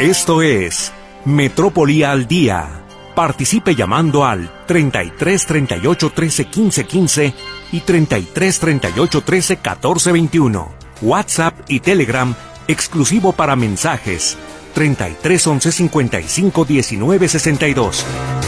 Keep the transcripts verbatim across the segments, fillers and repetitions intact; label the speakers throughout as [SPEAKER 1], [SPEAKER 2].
[SPEAKER 1] Esto es Metrópoli al Día. Participe llamando al treinta y tres, treinta y ocho, trece, quince, quince y treinta y tres, treinta y ocho, trece, catorce, veintiuno. WhatsApp y Telegram exclusivo para mensajes treinta y tres, once, cincuenta y cinco, diecinueve, sesenta y dos.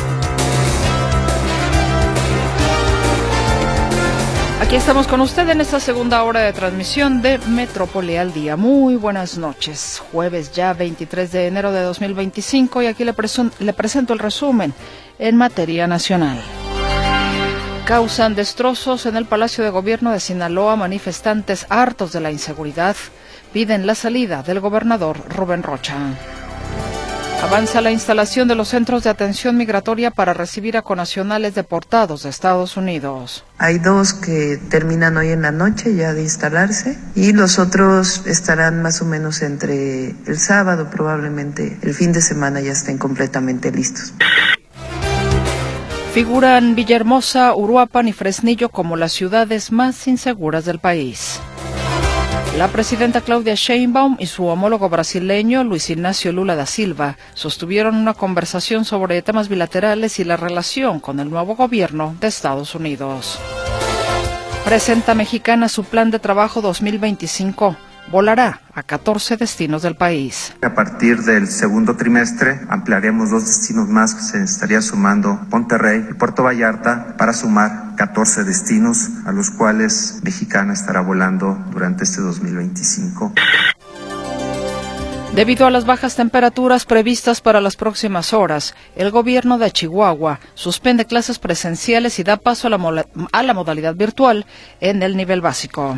[SPEAKER 2] Aquí estamos con usted en esta segunda hora de transmisión de Metrópoli al Día. Muy buenas noches. Jueves ya veintitrés de enero de dos mil veinticinco y aquí le, presun- le presento el resumen en materia nacional. Causan destrozos en el Palacio de Gobierno de Sinaloa. Manifestantes hartos de la inseguridad piden la salida del gobernador Rubén Rocha. Avanza la instalación de los centros de atención migratoria para recibir a connacionales deportados de Estados Unidos.
[SPEAKER 3] Hay dos que terminan hoy en la noche ya de instalarse y los otros estarán más o menos entre el sábado, probablemente el fin de semana ya estén completamente listos.
[SPEAKER 2] Figuran Villahermosa, Uruapan y Fresnillo como las ciudades más inseguras del país. La presidenta Claudia Sheinbaum y su homólogo brasileño, Luis Ignacio Lula da Silva, sostuvieron una conversación sobre temas bilaterales y la relación con el nuevo gobierno de Estados Unidos. Presenta Mexicana su plan de trabajo dos mil veinticinco. Volará a catorce destinos del país.
[SPEAKER 4] A partir del segundo trimestre ampliaremos dos destinos más, se estaría sumando Monterrey y Puerto Vallarta para sumar catorce destinos a los cuales Mexicana estará volando durante este dos mil veinticinco.
[SPEAKER 2] Debido a las bajas temperaturas previstas para las próximas horas, el gobierno de Chihuahua suspende clases presenciales y da paso a la, mola- a la modalidad virtual en el nivel básico.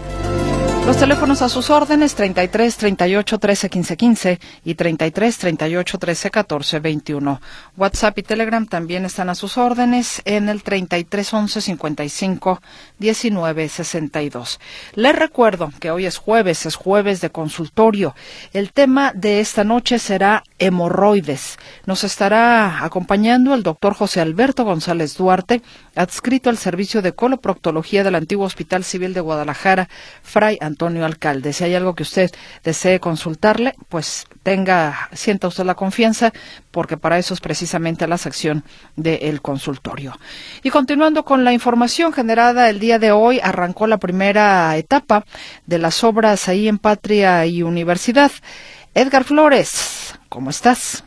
[SPEAKER 2] Los teléfonos a sus órdenes, treinta y tres, treinta y ocho, trece, quince, quince y treinta y tres, treinta y ocho, trece, catorce, veintiuno. WhatsApp y Telegram también están a sus órdenes en el treinta y tres, once, cincuenta y cinco, diecinueve, sesenta y dos. Les recuerdo que hoy es jueves, es jueves de consultorio. El tema de esta noche será hemorroides. Nos estará acompañando el doctor José Alberto González Duarte, adscrito al servicio de coloproctología del antiguo Hospital Civil de Guadalajara, Fray Antonio Alcalde. Si hay algo que usted desee consultarle, pues tenga, sienta usted la confianza, porque para eso es precisamente la sección del consultorio. Y continuando con la información generada el día de hoy, arrancó la primera etapa de las obras ahí en Patria y Universidad. Edgar Flores, ¿cómo estás?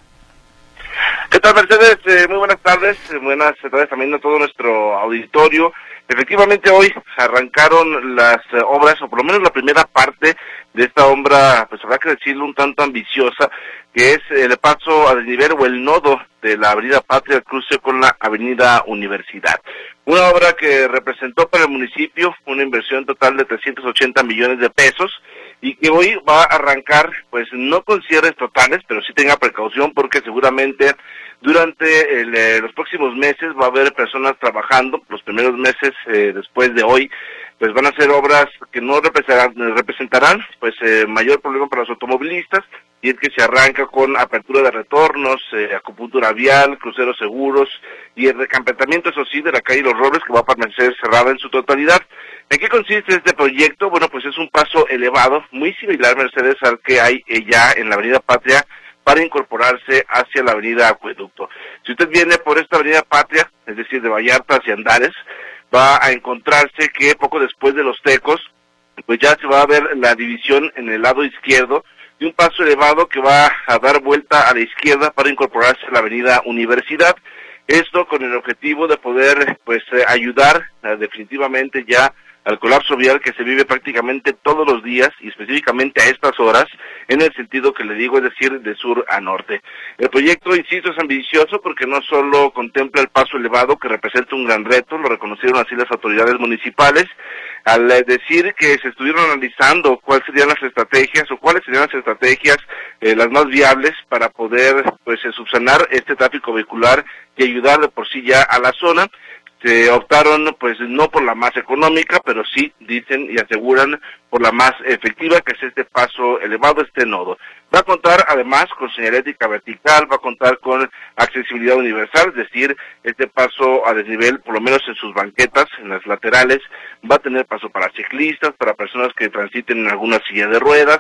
[SPEAKER 5] ¿Qué tal, Mercedes? Eh, muy buenas tardes, buenas tardes también a todo nuestro auditorio. Efectivamente, hoy arrancaron las eh, obras, o por lo menos la primera parte de esta obra, pues habrá que decirlo, un tanto ambiciosa, que es el paso a desnivel o el nodo de la Avenida Patria, el cruce con la Avenida Universidad. Una obra que representó para el municipio una inversión total de trescientos ochenta millones de pesos, y que hoy va a arrancar, pues no con cierres totales, pero sí tenga precaución porque seguramente durante el, eh, los próximos meses va a haber personas trabajando. Los primeros meses eh, después de hoy, pues van a ser obras que no representarán, representarán pues eh, mayor problema para los automovilistas, y es que se arranca con apertura de retornos, eh, acupuntura vial, cruceros seguros y el recampetamiento, eso sí, de la calle Los Robles, que va a permanecer cerrada en su totalidad. ¿En qué consiste este proyecto? Bueno, pues es un paso elevado, muy similar, Mercedes, al que hay eh, ya en la Avenida Patria, para incorporarse hacia la Avenida Acueducto. Si usted viene por esta Avenida Patria, es decir, de Vallarta hacia Andares, va a encontrarse que poco después de Los Tecos, pues ya se va a ver la división en el lado izquierdo de un paso elevado que va a dar vuelta a la izquierda para incorporarse a la Avenida Universidad. Esto con el objetivo de poder, pues, eh, ayudar eh, definitivamente ya al colapso vial que se vive prácticamente todos los días y específicamente a estas horas, en el sentido que le digo, es decir, de sur a norte. El proyecto, insisto, es ambicioso porque no solo contempla el paso elevado, que representa un gran reto, lo reconocieron así las autoridades municipales, al decir que se estuvieron analizando cuáles serían las estrategias o cuáles serían las estrategias eh, las más viables para poder, pues, subsanar este tráfico vehicular y ayudar de por sí ya a la zona. Se optaron, pues, no por la más económica, pero sí, dicen y aseguran, por la más efectiva, que es este paso elevado, este nodo. Va a contar, además, con señalética vertical, va a contar con accesibilidad universal, es decir, este paso a desnivel, por lo menos en sus banquetas, en las laterales, va a tener paso para ciclistas, para personas que transiten en alguna silla de ruedas,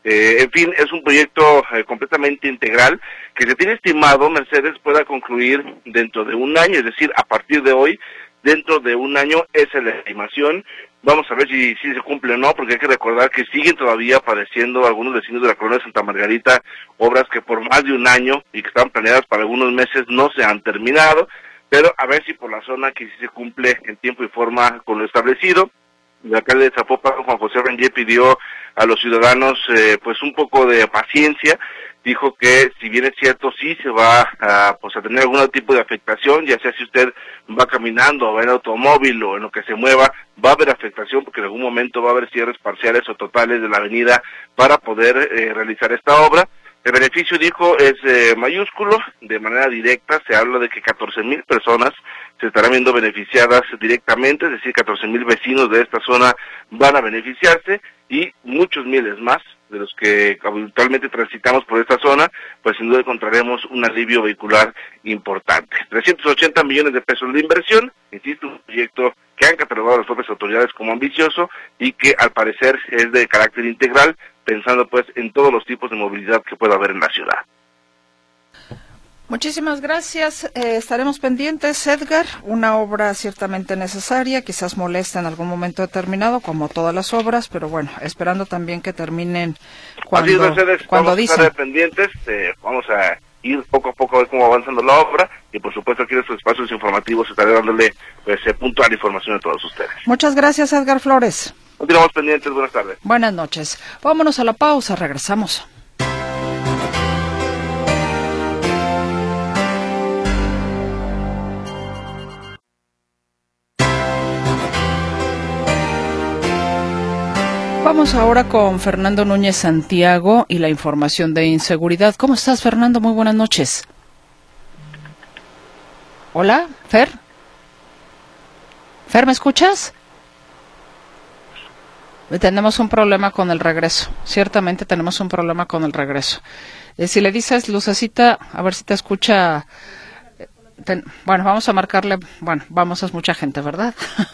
[SPEAKER 5] Eh, en fin, es un proyecto eh, completamente integral que se tiene estimado, Mercedes, pueda concluir dentro de un año, es decir, a partir de hoy, dentro de un año, esa es la estimación. Vamos a ver si, si se cumple o no, porque hay que recordar que siguen todavía padeciendo algunos vecinos de la colonia de Santa Margarita obras que por más de un año y que están planeadas para algunos meses no se han terminado, pero a ver si por la zona que sí se cumple en tiempo y forma con lo establecido. El alcalde de Zapopan, Juan José Rengel, pidió a los ciudadanos eh, pues un poco de paciencia. Dijo que si bien es cierto sí se va a, pues a tener algún tipo de afectación, ya sea si usted va caminando o va en automóvil o en lo que se mueva, va a haber afectación porque en algún momento va a haber cierres parciales o totales de la avenida para poder eh, realizar esta obra. El beneficio, dijo, es eh, mayúsculo, de manera directa. Se habla de que catorce mil personas se estarán viendo beneficiadas directamente, es decir, catorce mil vecinos de esta zona van a beneficiarse y muchos miles más de los que habitualmente transitamos por esta zona, pues sin duda encontraremos un alivio vehicular importante. trescientos ochenta millones de pesos de inversión, insisto, un proyecto que han catalogado las propias autoridades como ambicioso y que al parecer es de carácter integral, pensando pues en todos los tipos de movilidad que pueda haber en la ciudad.
[SPEAKER 2] Muchísimas gracias. Eh, estaremos pendientes, Edgar. Una obra ciertamente necesaria, quizás molesta en algún momento determinado, como todas las obras, pero bueno, esperando también que terminen cuando,
[SPEAKER 5] Así es, Mercedes,
[SPEAKER 2] cuando
[SPEAKER 5] vamos
[SPEAKER 2] dicen.
[SPEAKER 5] a estar pendientes, eh, vamos a ir poco a poco a ver cómo va avanzando la obra y por supuesto aquí en estos espacios informativos estaré dándole pues eh, puntual información a todos ustedes.
[SPEAKER 2] Muchas gracias, Edgar Flores.
[SPEAKER 5] Continuamos pendientes, buenas tardes.
[SPEAKER 2] Buenas noches. Vámonos a la pausa, regresamos. Vamos ahora con Fernando Núñez Santiago y la información de inseguridad. ¿Cómo estás, Fernando? Muy buenas noches. Hola, Fer. Fer, ¿me escuchas? Tenemos un problema con el regreso. Ciertamente tenemos un problema con el regreso. Eh, si le dices, Lucecita, a ver si te escucha. Ten, bueno, vamos a marcarle, bueno, vamos, es mucha gente, ¿verdad?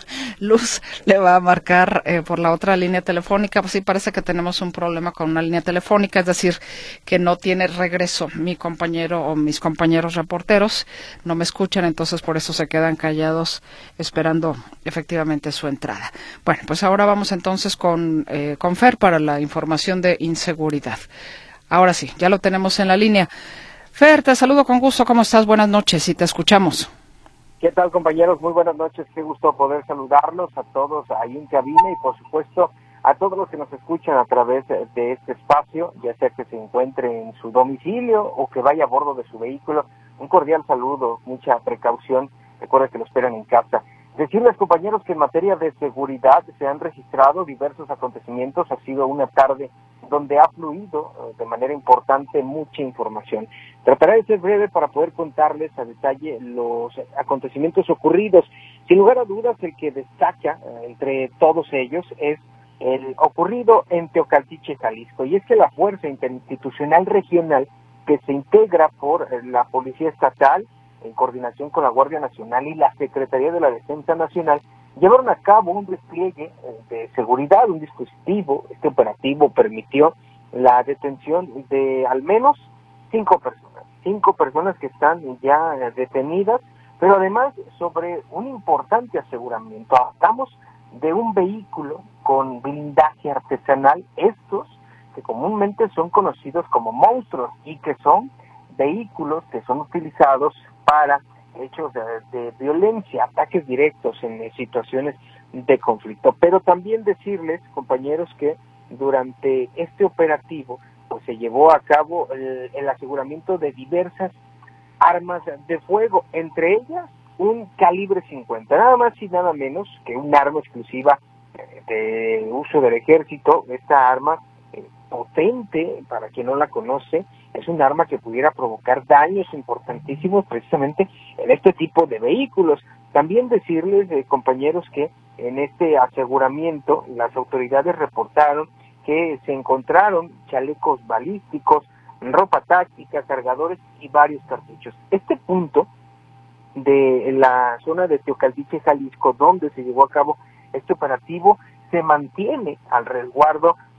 [SPEAKER 2] Luz le va a marcar eh, por la otra línea telefónica. Pues sí, parece que tenemos un problema con una línea telefónica, es decir, que no tiene regreso mi compañero o mis compañeros reporteros, no me escuchan, entonces por eso se quedan callados esperando efectivamente su entrada. Bueno, pues ahora vamos entonces con, eh, con Fer para la información de inseguridad. Ahora sí, ya lo tenemos en la línea. Fer, te saludo con gusto. ¿Cómo estás? Buenas noches y te escuchamos.
[SPEAKER 6] ¿Qué tal, compañeros? Muy buenas noches. Qué gusto poder saludarlos a todos ahí en cabina y, por supuesto, a todos los que nos escuchan a través de este espacio, ya sea que se encuentre en su domicilio o que vaya a bordo de su vehículo. Un cordial saludo, mucha precaución. Recuerden que lo esperan en casa. Decirles, compañeros, que en materia de seguridad se han registrado diversos acontecimientos. Ha sido una tarde donde ha fluido de manera importante mucha información. Trataré de ser breve para poder contarles a detalle los acontecimientos ocurridos. Sin lugar a dudas, el que destaca entre todos ellos es el ocurrido en Teocaltiche, Jalisco. Y es que la Fuerza Interinstitucional Regional, que se integra por la Policía Estatal, en coordinación con la Guardia Nacional y la Secretaría de la Defensa Nacional, llevaron a cabo un despliegue de seguridad, un dispositivo. Este operativo permitió la detención de al menos cinco personas, cinco personas que están ya detenidas, pero además sobre un importante aseguramiento. Hablamos de un vehículo con blindaje artesanal, estos que comúnmente son conocidos como monstruos y que son vehículos que son utilizados para hechos de, de violencia, ataques directos en situaciones de conflicto. Pero también decirles, compañeros, que durante este operativo pues se llevó a cabo el, el aseguramiento de diversas armas de fuego, entre ellas un calibre cincuenta, nada más y nada menos que un arma exclusiva de uso del ejército. Esta arma eh, potente, para quien no la conoce, es un arma que pudiera provocar daños importantísimos precisamente en este tipo de vehículos. También decirles, eh, compañeros, que en este aseguramiento las autoridades reportaron que se encontraron chalecos balísticos, ropa táctica, cargadores y varios cartuchos. Este punto de la zona de Teocaltiche, Jalisco, donde se llevó a cabo este operativo, se mantiene al resguardo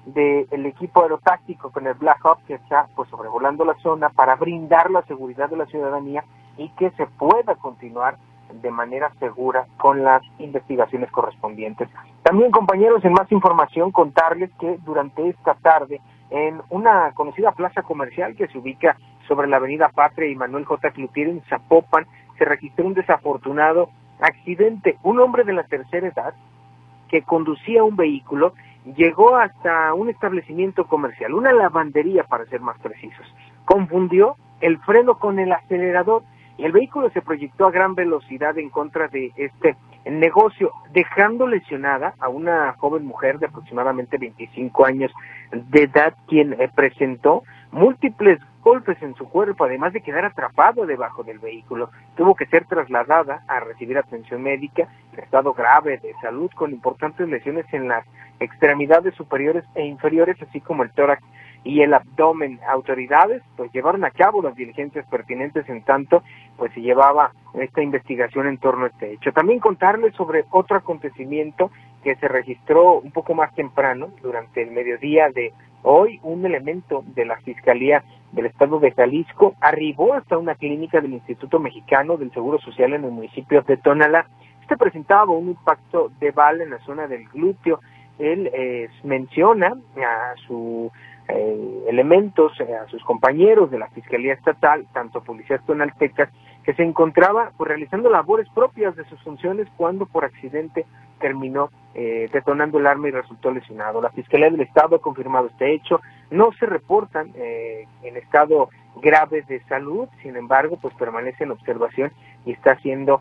[SPEAKER 6] del equipo aerotáctico con el Black Hawk que está pues sobrevolando la zona para brindar la seguridad de la ciudadanía y que se pueda continuar de manera segura con las investigaciones correspondientes. También, compañeros, en más información, contarles que durante esta tarde, en una conocida plaza comercial que se ubica sobre la avenida Patria y Manuel J. Cloutier en Zapopan, se registró un desafortunado accidente. Un hombre de la tercera edad que conducía un vehículo llegó hasta un establecimiento comercial, una lavandería para ser más precisos. Confundió el freno con el acelerador y el vehículo se proyectó a gran velocidad en contra de este negocio, dejando lesionada a una joven mujer de aproximadamente veinticinco años de edad, quien eh, presentó múltiples golpes en su cuerpo, además de quedar atrapado debajo del vehículo. Tuvo que ser trasladada a recibir atención médica en estado grave de salud, con importantes lesiones en las extremidades superiores e inferiores, así como el tórax y el abdomen. Autoridades pues llevaron a cabo las diligencias pertinentes en tanto pues se llevaba esta investigación en torno a este hecho. También contarles sobre otro acontecimiento que se registró un poco más temprano, durante el mediodía de hoy. Un elemento de la Fiscalía del Estado de Jalisco arribó hasta una clínica del Instituto Mexicano del Seguro Social en el municipio de Tonalá. Este presentaba un impacto de bala en la zona del glúteo. Él eh, menciona a su Eh, elementos, eh, a sus compañeros de la Fiscalía Estatal, tanto policías tonaltecas, que se encontraba pues realizando labores propias de sus funciones cuando por accidente terminó eh, detonando el arma y resultó lesionado. La Fiscalía del Estado ha confirmado este hecho. No se reportan eh, en estado grave de salud, sin embargo, pues permanece en observación y está siendo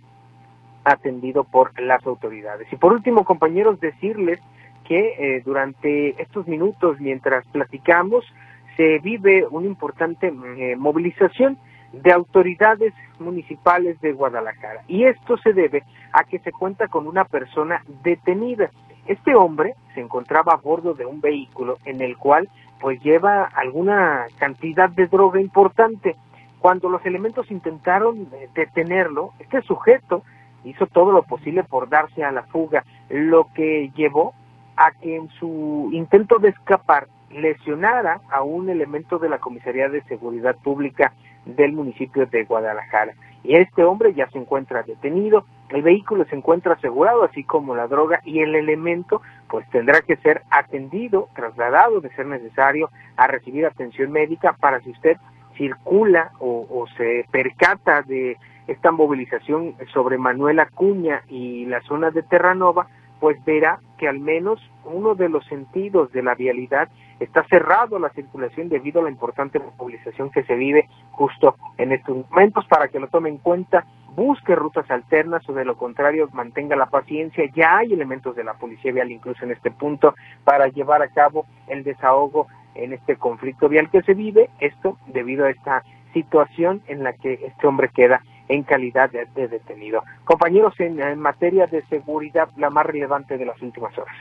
[SPEAKER 6] atendido por las autoridades. Y por último, compañeros, decirles que eh, durante estos minutos, mientras platicamos, se vive una importante eh, movilización de autoridades municipales de Guadalajara. Y esto se debe a que se cuenta con una persona detenida. Este hombre se encontraba a bordo de un vehículo en el cual pues lleva alguna cantidad de droga importante. Cuando los elementos intentaron eh, detenerlo, este sujeto hizo todo lo posible por darse a la fuga, lo que llevó a que en su intento de escapar lesionara a un elemento de la Comisaría de Seguridad Pública del municipio de Guadalajara. Y este hombre ya se encuentra detenido, el vehículo se encuentra asegurado, así como la droga, y el elemento pues tendrá que ser atendido, trasladado de ser necesario a recibir atención médica. Para si usted circula o, o se percata de esta movilización sobre Manuel Acuña y la zona de Terranova, pues verá que al menos uno de los sentidos de la vialidad está cerrado a la circulación debido a la importante movilización que se vive justo en estos momentos. Para que lo tome en cuenta, busque rutas alternas o de lo contrario mantenga la paciencia. Ya hay elementos de la policía vial incluso en este punto para llevar a cabo el desahogo en este conflicto vial que se vive, esto debido a esta situación en la que este hombre queda en calidad de, de detenido. Compañeros, en, en materia de seguridad, la más relevante de las últimas horas.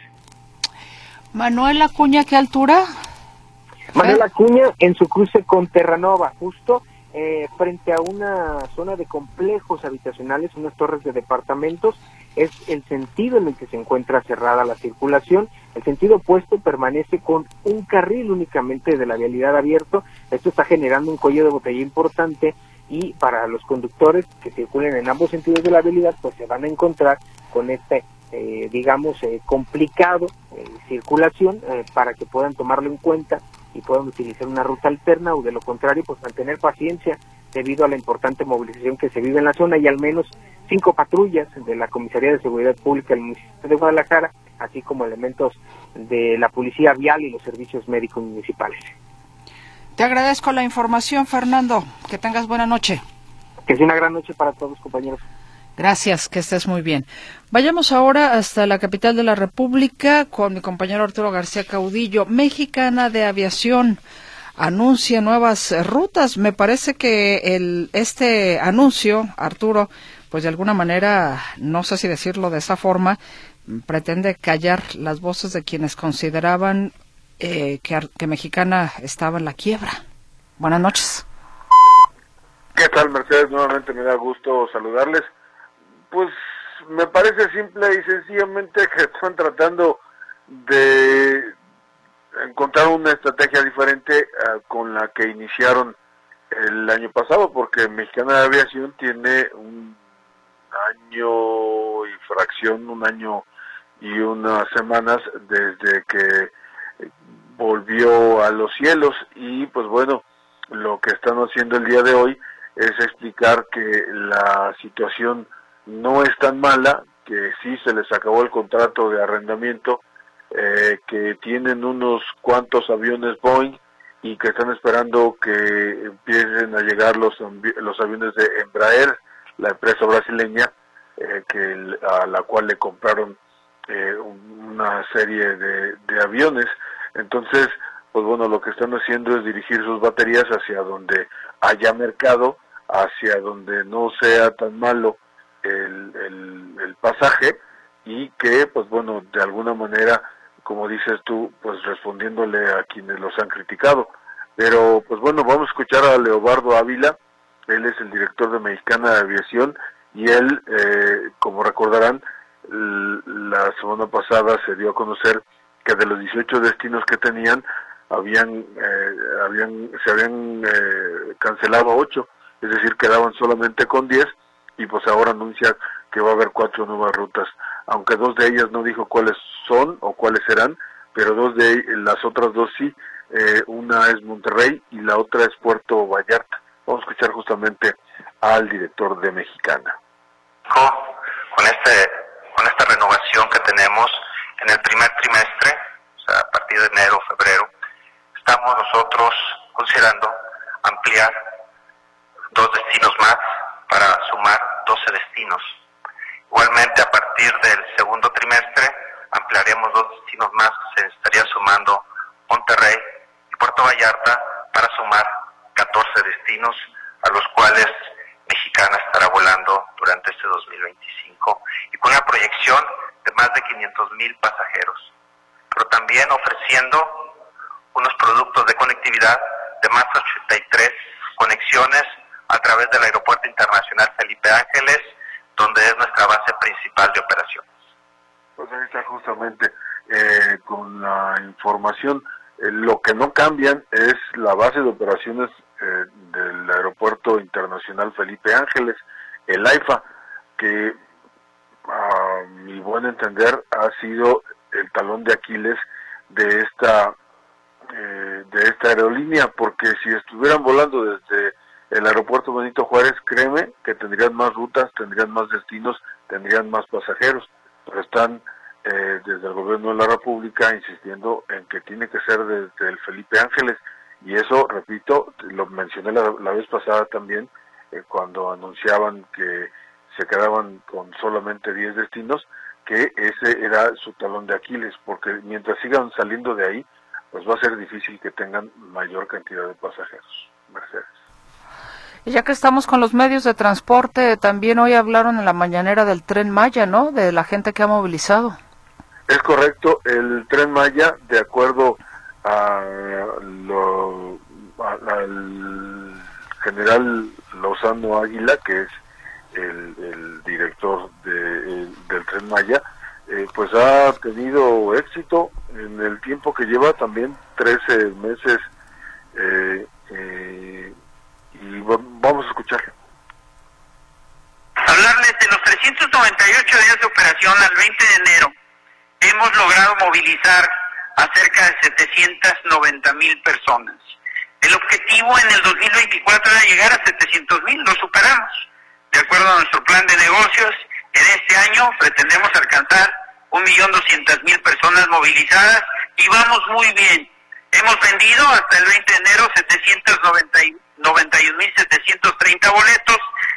[SPEAKER 2] Manuel Acuña, ¿qué altura?
[SPEAKER 6] Manuel Acuña en su cruce con Terranova, justo eh, frente a una zona de complejos habitacionales, unas torres de departamentos. Es el sentido en el que se encuentra cerrada la circulación. El sentido opuesto permanece con un carril únicamente de la vialidad abierto. Esto está generando un cuello de botella importante, y para los conductores que circulen en ambos sentidos de la vialidad pues se van a encontrar con este eh, digamos eh, complicado eh, circulación eh, para que puedan tomarlo en cuenta y puedan utilizar una ruta alterna, o de lo contrario pues mantener paciencia debido a la importante movilización que se vive en la zona. Y al menos cinco patrullas de la Comisaría de Seguridad Pública del municipio de Guadalajara, así como elementos de la Policía Vial y los servicios médicos municipales.
[SPEAKER 2] Te agradezco la información, Fernando. Que tengas buena noche.
[SPEAKER 6] Que sea una gran noche para todos, compañeros.
[SPEAKER 2] Gracias, que estés muy bien. Vayamos ahora hasta la capital de la República con mi compañero Arturo García Caudillo. Mexicana de Aviación anuncia nuevas rutas. Me parece que el este anuncio, Arturo, pues de alguna manera, no sé si decirlo de esa forma, pretende callar las voces de quienes consideraban Eh, que, que Mexicana estaba en la quiebra. Buenas noches.
[SPEAKER 7] ¿Qué tal, Mercedes? Nuevamente me da gusto saludarles. Pues me parece simple y sencillamente que están tratando de encontraron una estrategia diferente uh, con la que iniciaron el año pasado, porque Mexicana de Aviación tiene un año y fracción, un año y unas semanas desde que volvió a los cielos, y pues bueno, lo que están haciendo el día de hoy es explicar que la situación no es tan mala, que sí se les acabó el contrato de arrendamiento, eh, que tienen unos cuantos aviones Boeing y que están esperando que empiecen a llegar los, los aviones de Embraer, la empresa brasileña, eh, que a la cual le compraron eh, una serie de, de aviones. Entonces, pues bueno, lo que están haciendo es dirigir sus baterías hacia donde haya mercado, hacia donde no sea tan malo el, el, el pasaje, y que, pues bueno, de alguna manera, como dices tú, pues respondiéndole a quienes los han criticado. Pero, pues bueno, vamos a escuchar a Leobardo Ávila. Él es el director de Mexicana de Aviación, y él, eh, como recordarán, la semana pasada se dio a conocer que de los dieciocho destinos que tenían, habían, eh, habían se habían eh, cancelado ocho, es decir, quedaban solamente con diez, y pues ahora anuncia que va a haber cuatro nuevas rutas, aunque dos de ellas no dijo cuáles son o cuáles serán, pero dos de las otras dos sí. Eh, una es Monterrey y la otra es Puerto Vallarta. Vamos a escuchar justamente al director de Mexicana.
[SPEAKER 8] Con este, con esta renovación que tenemos en el primer trimestre, o sea, a partir de enero, febrero, estamos nosotros considerando ampliar dos destinos más para sumar doce destinos. Igualmente, a partir del segundo trimestre, ampliaremos dos destinos más, se estaría sumando Monterrey y Puerto Vallarta, para sumar catorce destinos, a los cuales Mexicana estará volando durante este dos mil veinticinco, y con una proyección de más de quinientos mil pasajeros, pero también ofreciendo unos productos de conectividad de más de ochenta y tres conexiones a través del Aeropuerto Internacional Felipe Ángeles, donde es nuestra base principal de operaciones.
[SPEAKER 7] Pues ahí está justamente eh, con la información. Eh, lo que no cambian es la base de operaciones eh, del Aeropuerto Internacional Felipe Ángeles, el AIFA, que a mi buen entender ha sido el talón de Aquiles de esta eh, de esta aerolínea, porque si estuvieran volando desde el Aeropuerto Benito Juárez, créeme que tendrían más rutas, tendrían más destinos, tendrían más pasajeros, pero están eh, desde el gobierno de la República insistiendo en que tiene que ser desde el Felipe Ángeles, y eso, repito, lo mencioné la, la vez pasada también, eh, cuando anunciaban que se quedaban con solamente diez destinos, que ese era su talón de Aquiles, porque mientras sigan saliendo de ahí, pues va a ser difícil que tengan mayor cantidad de pasajeros. Mercedes.
[SPEAKER 2] Y ya que estamos con los medios de transporte, también hoy hablaron en la mañanera del Tren Maya, ¿no?, de la gente que ha movilizado.
[SPEAKER 7] Es correcto, el Tren Maya, de acuerdo a lo, a, al general Lozano Águila, que es el, el director de, el, del Tren Maya, eh, pues ha tenido éxito en el tiempo que lleva, también trece meses, eh, eh, y vamos a escuchar.
[SPEAKER 9] Hablarles de los trescientos noventa y ocho días de operación al veinte de enero. Hemos logrado movilizar a cerca de setecientas noventa mil personas. El objetivo en el dos mil veinticuatro era llegar a setecientos mil, lo superamos. De acuerdo a nuestro plan de negocios, en este año pretendemos alcanzar un millón doscientas mil personas movilizadas y vamos muy bien. Hemos vendido hasta el veinte de enero setecientos noventa y un mil setecientos treinta boletos.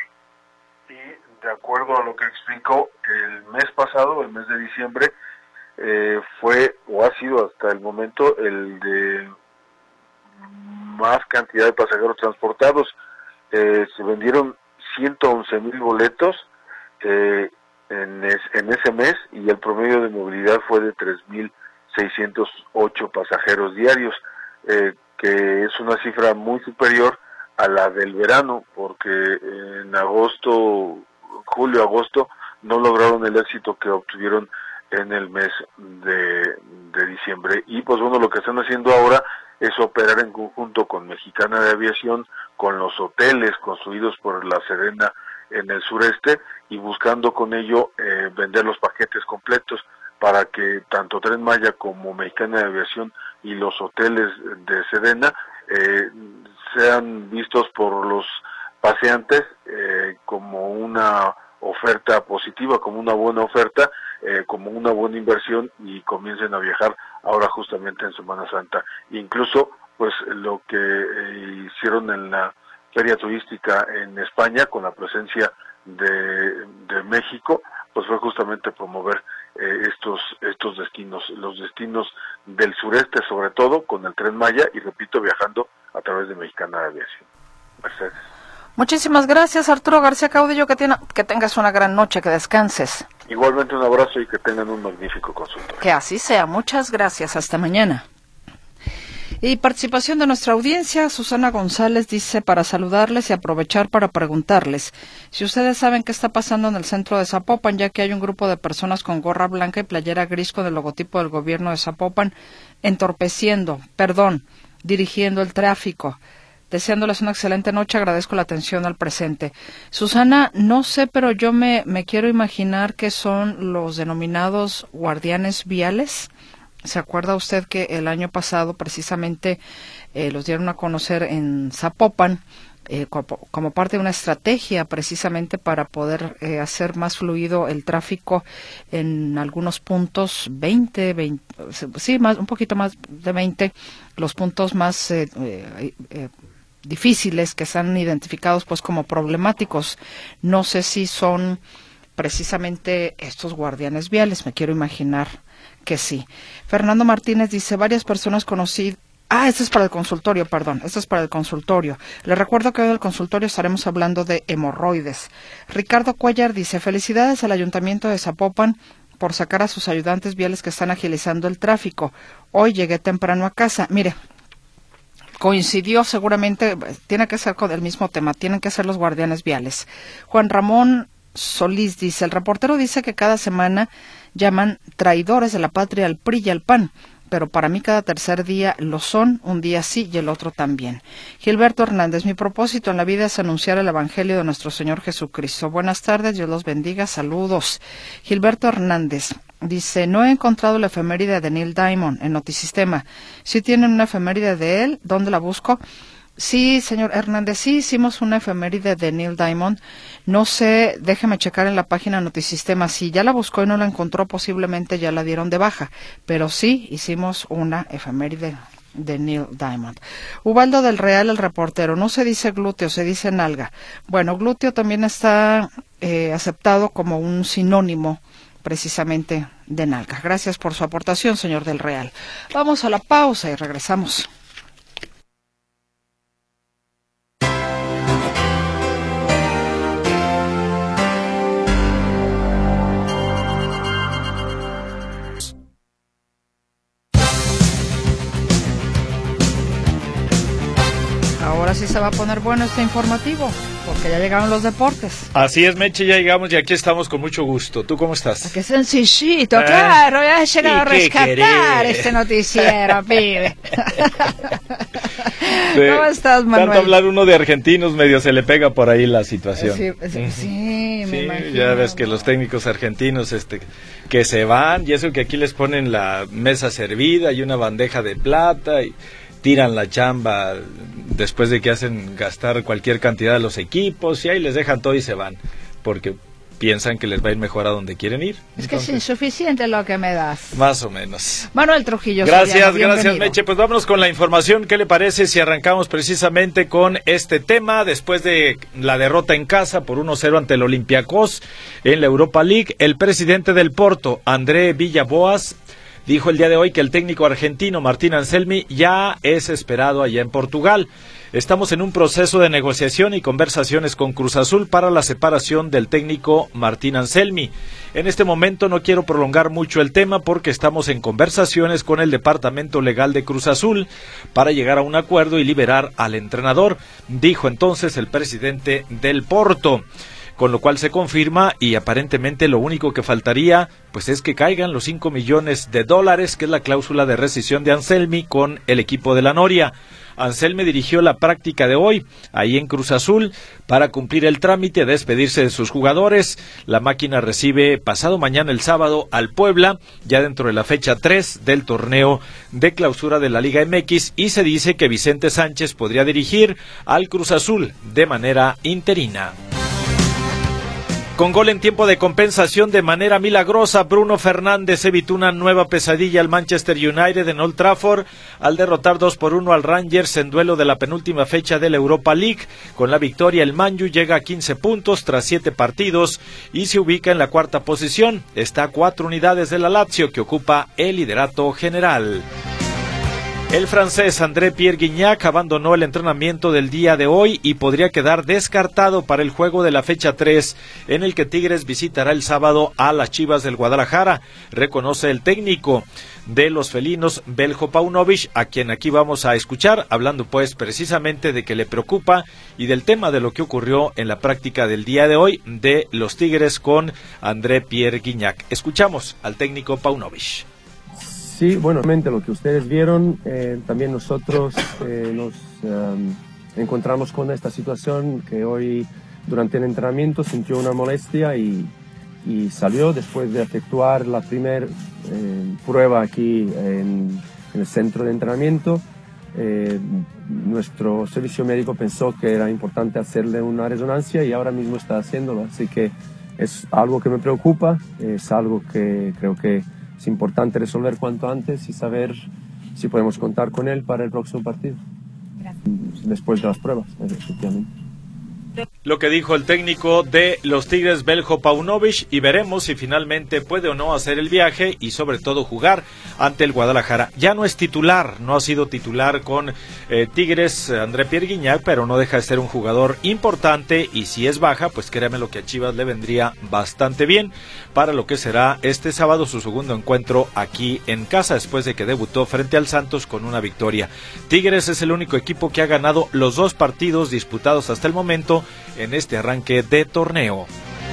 [SPEAKER 7] Y de acuerdo a lo que explicó, el mes pasado, el mes de diciembre, eh, fue o ha sido hasta el momento el de más cantidad de pasajeros transportados. Eh, se vendieron ciento once mil boletos eh, en, es, en ese mes, y el promedio de movilidad fue de tres mil seiscientos ocho pasajeros diarios, eh, que es una cifra muy superior a la del verano, porque en agosto, julio, agosto, no lograron el éxito que obtuvieron en el mes de, de diciembre. Y pues bueno, lo que están haciendo ahora es operar en conjunto con Mexicana de Aviación, con los hoteles construidos por la Sedena en el sureste, y buscando con ello eh, vender los paquetes completos para que tanto Tren Maya como Mexicana de Aviación y los hoteles de Sedena eh, sean vistos por los paseantes eh, como una oferta positiva, como una buena oferta, eh, como una buena inversión, y comiencen a viajar ahora justamente en Semana Santa. Incluso pues lo que eh, hicieron en la feria turística en España con la presencia de, de México, pues fue justamente promover eh, estos estos destinos, los destinos del sureste sobre todo, con el Tren Maya, y repito, viajando a través de Mexicana de Aviación. Mercedes.
[SPEAKER 2] Muchísimas gracias, Arturo García Caudillo, que, tiene, que tengas una gran noche, que descanses.
[SPEAKER 7] Igualmente un abrazo y que tengan un magnífico consultorio.
[SPEAKER 2] Que así sea, muchas gracias, hasta mañana. Y participación de nuestra audiencia, Susana González dice, para saludarles y aprovechar para preguntarles si ustedes saben qué está pasando en el centro de Zapopan, ya que hay un grupo de personas con gorra blanca y playera gris con el logotipo del gobierno de Zapopan entorpeciendo, perdón, dirigiendo el tráfico. Deseándoles una excelente noche, agradezco la atención al presente. Susana, no sé, pero yo me, me quiero imaginar que son los denominados guardianes viales. ¿Se acuerda usted que el año pasado precisamente eh, los dieron a conocer en Zapopan eh, como, como parte de una estrategia precisamente para poder eh, hacer más fluido el tráfico en algunos puntos, veinte, veinte, sí, más, un poquito más de veinte, los puntos más eh, eh, eh, difíciles que están identificados pues como problemáticos? No sé si son precisamente estos guardianes viales, me quiero imaginar que sí. Fernando Martínez dice, varias personas conocidas. Ah, esto es para el consultorio, perdón, esto es para el consultorio. Les recuerdo que hoy en el consultorio estaremos hablando de hemorroides. Ricardo Cuellar dice, felicidades al Ayuntamiento de Zapopan por sacar a sus ayudantes viales que están agilizando el tráfico. Hoy llegué temprano a casa. Mire, coincidió seguramente, tiene que ser con el mismo tema, tienen que ser los guardianes viales. Juan Ramón Solís dice, el reportero dice que cada semana llaman traidores de la patria al P R I y al P A N, pero para mí cada tercer día lo son, un día sí y el otro también. Gilberto Hernández, mi propósito en la vida es anunciar el Evangelio de nuestro Señor Jesucristo. Buenas tardes, Dios los bendiga, saludos. Gilberto Hernández dice, no he encontrado la efeméride de Neil Diamond en Notisistema. Si tienen una efeméride de él, ¿dónde la busco? Sí, señor Hernández, sí hicimos una efeméride de Neil Diamond. No sé, déjeme checar en la página Notisistema. Si ya la buscó y no la encontró, posiblemente ya la dieron de baja. Pero sí hicimos una efeméride de Neil Diamond. Ubaldo del Real, el reportero. No se dice glúteo, se dice nalga. Bueno, glúteo también está eh, aceptado como un sinónimo precisamente de nalga. Gracias por su aportación, señor del Real. Vamos a la pausa y regresamos. Ahora sí se va a poner bueno este informativo, porque ya llegaron los deportes.
[SPEAKER 10] Así es, Meche, ya llegamos y aquí estamos con mucho gusto. ¿Tú cómo estás?
[SPEAKER 2] Qué sencillito, eh, claro, ya ha llegado a rescatar este noticiero, pibe.
[SPEAKER 10] Sí, ¿cómo estás, Manuel? Tanto hablar uno de argentinos, medio se le pega por ahí la situación.
[SPEAKER 2] Sí, sí, sí, me
[SPEAKER 10] sí,
[SPEAKER 2] imagino.
[SPEAKER 10] Ya ves que los técnicos argentinos este, que se van, y eso que aquí les ponen la mesa servida y una bandeja de plata y tiran la chamba después de que hacen gastar cualquier cantidad de los equipos y ahí les dejan todo y se van, porque piensan que les va a ir mejor a donde quieren ir.
[SPEAKER 2] Es que Entonces, es insuficiente lo que me das.
[SPEAKER 10] Más o menos.
[SPEAKER 2] Manuel Trujillo.
[SPEAKER 10] Gracias,
[SPEAKER 2] Soriano,
[SPEAKER 10] gracias, Meche. Pues vámonos con la información. ¿Qué le parece si arrancamos precisamente con este tema? Después de la derrota en casa por uno cero ante el Olympiacos en la Europa League, el presidente del Porto, André Villaboas, dijo el día de hoy que el técnico argentino Martín Anselmi ya es esperado allá en Portugal. Estamos en un proceso de negociación y conversaciones con Cruz Azul para la separación del técnico Martín Anselmi. En este momento no quiero prolongar mucho el tema porque estamos en conversaciones con el departamento legal de Cruz Azul para llegar a un acuerdo y liberar al entrenador, dijo entonces el presidente del Porto. con lo cual se confirma y aparentemente lo único que faltaría pues es que caigan los cinco millones de dólares, que es la cláusula de rescisión de Anselmi con el equipo de la Noria. Anselmi dirigió la práctica de hoy, ahí en Cruz Azul, para cumplir el trámite de despedirse de sus jugadores. La máquina recibe pasado mañana el sábado al Puebla, ya dentro de la fecha tres del torneo de clausura de la Liga M X, y se dice que Vicente Sánchez podría dirigir al Cruz Azul de manera interina. Con gol en tiempo de compensación de manera milagrosa, Bruno Fernández evitó una nueva pesadilla al Manchester United en Old Trafford al derrotar dos por uno al Rangers en duelo de la penúltima fecha de la Europa League. Con la victoria, el Man U llega a quince puntos tras siete partidos y se ubica en la cuarta posición. Está a cuatro unidades de la Lazio, que ocupa el liderato general. El francés André-Pierre Gignac abandonó el entrenamiento del día de hoy y podría quedar descartado para el juego de la fecha tres, en el que Tigres visitará el sábado a las Chivas del Guadalajara, reconoce el técnico de los felinos, Beljo Paunovic, a quien aquí vamos a escuchar, hablando pues precisamente de que le preocupa y del tema de lo que ocurrió en la práctica del día de hoy de los Tigres con André-Pierre Gignac. Escuchamos al técnico Paunovic.
[SPEAKER 11] Sí, bueno, realmente lo que ustedes vieron, eh, también nosotros eh, nos um, encontramos con esta situación que hoy durante el entrenamiento sintió una molestia y, y salió después de efectuar la primera eh, prueba aquí en, en el centro de entrenamiento. Eh, nuestro servicio médico pensó que era importante hacerle una resonancia y ahora mismo está haciéndolo, así que es algo que me preocupa, es algo que creo que es importante resolver cuanto antes y saber si podemos contar con él para el próximo partido. Gracias. Después de las pruebas, efectivamente.
[SPEAKER 10] Lo que dijo el técnico de los Tigres, Beljo Paunovic, y veremos si finalmente puede o no hacer el viaje y sobre todo jugar ante el Guadalajara. Ya no es titular, no ha sido titular con eh, Tigres André-Pierre Gignac, pero no deja de ser un jugador importante y si es baja, pues créame lo que a Chivas le vendría bastante bien para lo que será este sábado su segundo encuentro aquí en casa después de que debutó frente al Santos con una victoria. Tigres es el único equipo que ha ganado los dos partidos disputados hasta el momento en este arranque de torneo.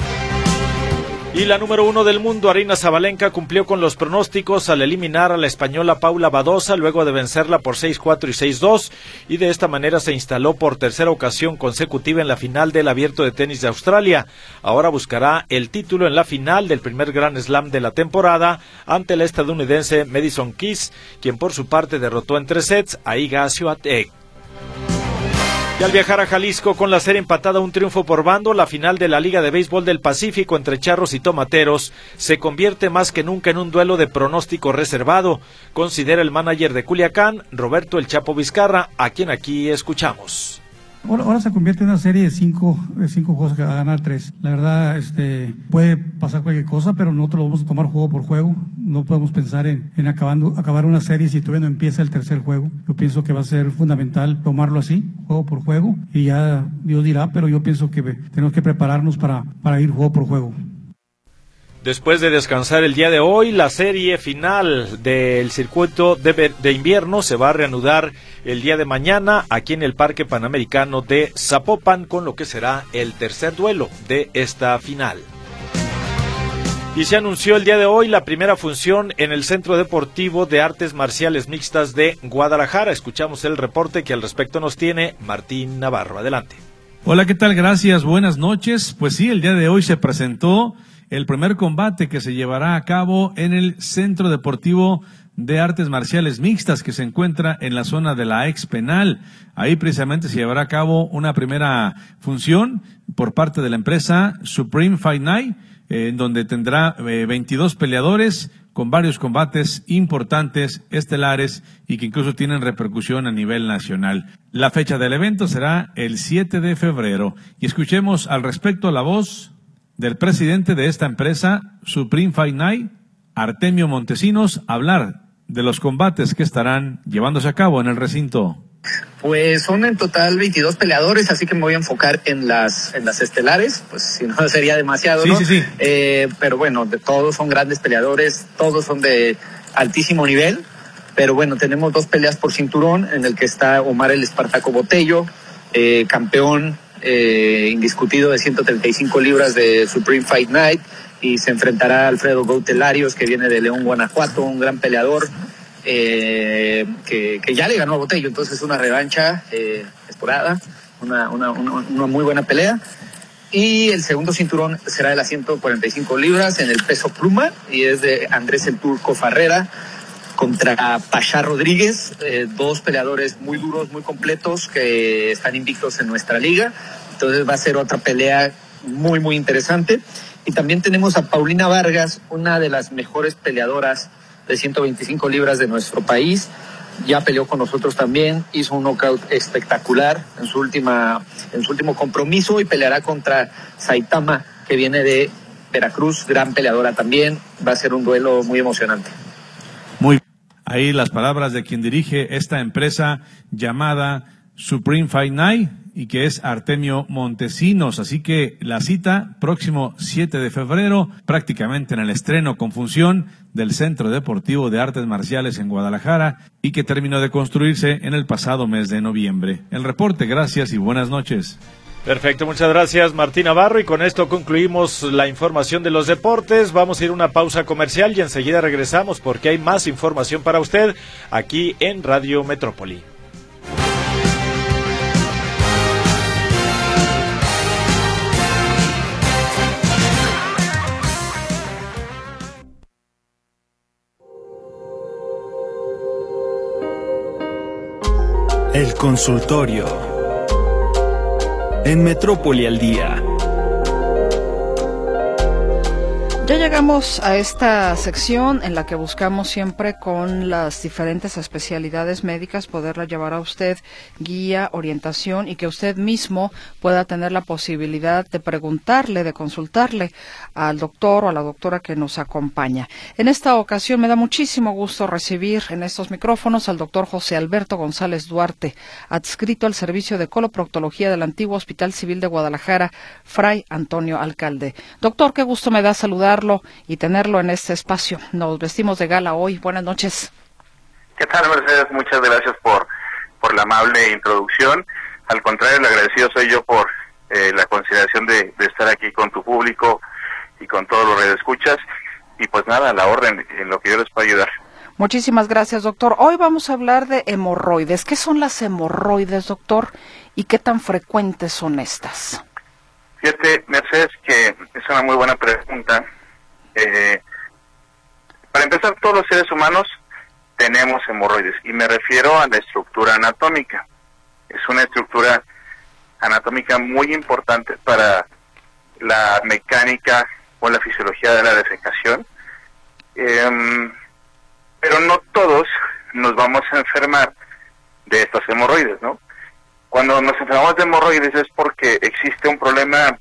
[SPEAKER 10] Y la número uno del mundo, Aryna Sabalenka, cumplió con los pronósticos al eliminar a la española Paula Badosa luego de vencerla por seis cuatro y seis dos, y de esta manera se instaló por tercera ocasión consecutiva en la final del Abierto de Tenis de Australia. Ahora buscará el título en la final del primer Grand Slam de la temporada ante la estadounidense Madison Keys, quien por su parte derrotó en tres sets a Iga Swiatek. Y al viajar a Jalisco con la serie empatada un triunfo por bando, la final de la Liga de Béisbol del Pacífico entre Charros y Tomateros se convierte más que nunca en un duelo de pronóstico reservado, considera el manager de Culiacán, Roberto El Chapo Vizcarra, a quien aquí escuchamos.
[SPEAKER 12] Ahora, ahora se convierte en una serie de cinco, de cinco juegos que va a ganar tres. La verdad, este, puede pasar cualquier cosa, pero nosotros lo vamos a tomar juego por juego. No podemos pensar en, en acabando, acabar una serie si todavía no empieza el tercer juego. Yo pienso que va a ser fundamental tomarlo así, juego por juego, y ya Dios dirá, pero yo pienso que tenemos que prepararnos para, para ir juego por juego.
[SPEAKER 10] Después de descansar el día de hoy, la serie final del circuito de, de invierno se va a reanudar el día de mañana aquí en el Parque Panamericano de Zapopan, con lo que será el tercer duelo de esta final. Y se anunció el día de hoy la primera función en el Centro Deportivo de Artes Marciales Mixtas de Guadalajara. Escuchamos el reporte que al respecto nos tiene Martín Navarro. Adelante.
[SPEAKER 13] Hola, ¿qué tal? Gracias, buenas noches. Pues sí, el día de hoy se presentó el primer combate que se llevará a cabo en el Centro Deportivo de Artes Marciales Mixtas, que se encuentra en la zona de la ex penal. Ahí precisamente se llevará a cabo una primera función por parte de la empresa Supreme Fight Night, eh, en donde tendrá eh, veintidós peleadores con varios combates importantes, estelares y que incluso tienen repercusión a nivel nacional. La fecha del evento será el siete de febrero. Y escuchemos al respecto la voz del presidente de esta empresa, Supreme Fight Night, Artemio Montesinos, hablar de los combates que estarán llevándose a cabo en el recinto.
[SPEAKER 14] Pues son en total veintidós peleadores, así que me voy a enfocar en las en las estelares, pues si no sería demasiado,
[SPEAKER 13] sí,
[SPEAKER 14] ¿no?
[SPEAKER 13] Sí, sí.
[SPEAKER 14] Eh, pero bueno, de todos son grandes peleadores, todos son de altísimo nivel, pero bueno, tenemos dos peleas por cinturón, en el que está Omar el Espartaco Botello, eh, campeón eh, indiscutido de ciento treinta y cinco libras de Supreme Fight Night, y se enfrentará a Alfredo Gautelarios, que viene de León, Guanajuato, un gran peleador, eh, que, que ya le ganó a Botello, entonces una revancha eh, esperada, una, una, una, una muy buena pelea. Y el segundo cinturón será de las ciento cuarenta y cinco libras en el peso pluma, y es de Andrés el Turco Farrera contra Pachá Rodríguez, eh, dos peleadores muy duros, muy completos, que están invictos en nuestra liga. Entonces va a ser otra pelea muy, muy interesante. Y también tenemos a Paulina Vargas, una de las mejores peleadoras de ciento veinticinco libras de nuestro país. Ya peleó con nosotros también, hizo un knockout espectacular en su última, en su último compromiso, y peleará contra Saitama, que viene de Veracruz, gran peleadora también. Va a ser un duelo muy emocionante.
[SPEAKER 13] Muy ahí las palabras de quien dirige esta empresa llamada Supreme Fight Night, y que es Artemio Montesinos. Así que la cita próximo siete de febrero, prácticamente en el estreno con función del Centro Deportivo de Artes Marciales en Guadalajara, y que terminó de construirse en el pasado mes de noviembre. El reporte, gracias y buenas noches.
[SPEAKER 10] Perfecto, muchas gracias Martín Navarro, y con esto concluimos la información de los deportes. Vamos a ir a una pausa comercial y enseguida regresamos porque hay más información para usted aquí en Radio Metrópoli.
[SPEAKER 15] El consultorio en Metrópoli al día.
[SPEAKER 2] Ya llegamos a esta sección en la que buscamos siempre con las diferentes especialidades médicas poderla llevar a usted guía, orientación, y que usted mismo pueda tener la posibilidad de preguntarle, de consultarle al doctor o a la doctora que nos acompaña. En esta ocasión me da muchísimo gusto recibir en estos micrófonos al doctor José Alberto González Duarte, adscrito al servicio de coloproctología del antiguo Hospital Civil de Guadalajara, Fray Antonio Alcalde. Doctor, qué gusto me da saludarlo y tenerlo en este espacio. Nos vestimos de gala hoy. Buenas noches.
[SPEAKER 16] ¿Qué tal, Mercedes? Muchas gracias por, por la amable introducción. Al contrario, el agradecido soy yo por eh, la consideración de, de estar aquí con tu público y con todos los radioescuchas. Y pues nada, a la orden, en lo que yo les pueda ayudar.
[SPEAKER 2] Muchísimas gracias, doctor. Hoy vamos a hablar de hemorroides. ¿Qué son las hemorroides, doctor? ¿Y qué tan frecuentes son estas?
[SPEAKER 16] Fíjate, Mercedes, que es una muy buena pregunta. Eh, para empezar, todos los seres humanos tenemos hemorroides, y me refiero a la estructura anatómica. Es una estructura anatómica muy importante para la mecánica o la fisiología de la defecación, eh, pero no todos nos vamos a enfermar de estas hemorroides, ¿no? Cuando nos enfermamos de hemorroides es porque existe un problema,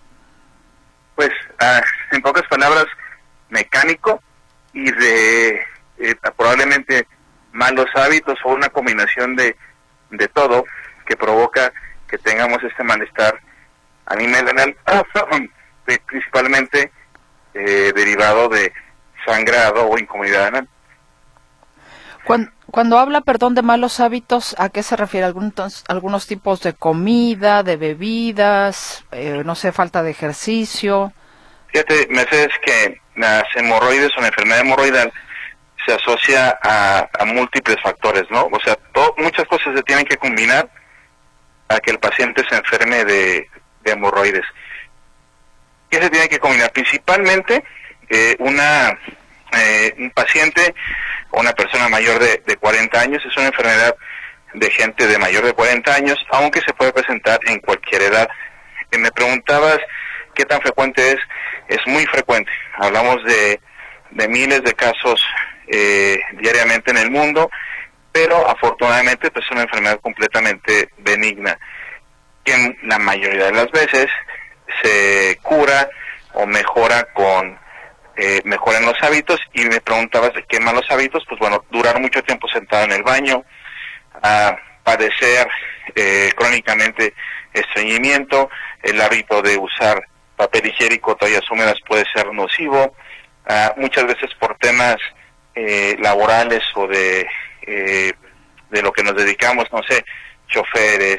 [SPEAKER 16] pues, ah, en pocas palabras, mecánico y de eh, probablemente malos hábitos, o una combinación de, de todo que provoca que tengamos este malestar a nivel anal, principalmente eh, derivado de sangrado o incomodidad anal.
[SPEAKER 2] Cuando, cuando habla, perdón, de malos hábitos, ¿a qué se refiere? ¿Algunos, algunos tipos de comida, de bebidas, eh, no sé, falta de ejercicio?
[SPEAKER 16] Fíjate, Mercedes, que las hemorroides o la enfermedad hemorroidal se asocia a, a múltiples factores, ¿no? O sea, to, muchas cosas se tienen que combinar a que el paciente se enferme de, de hemorroides. ¿Qué se tiene que combinar? Principalmente, eh, una eh, un paciente o una persona mayor de, de cuarenta años, es una enfermedad de gente de mayor de cuarenta años, aunque se puede presentar en cualquier edad. Eh, me preguntabas qué tan frecuente es. Es muy frecuente. Hablamos de, de miles de casos eh, diariamente en el mundo, pero afortunadamente pues es una enfermedad completamente benigna, que en la mayoría de las veces se cura o mejora con eh, mejora en los hábitos. Y me preguntabas de qué malos hábitos. Pues bueno, durar mucho tiempo sentado en el baño, a padecer eh, crónicamente estreñimiento, el hábito de usar papel higiénico, toallas húmedas puede ser nocivo, uh, muchas veces por temas eh, laborales o de eh, de lo que nos dedicamos, no sé, choferes,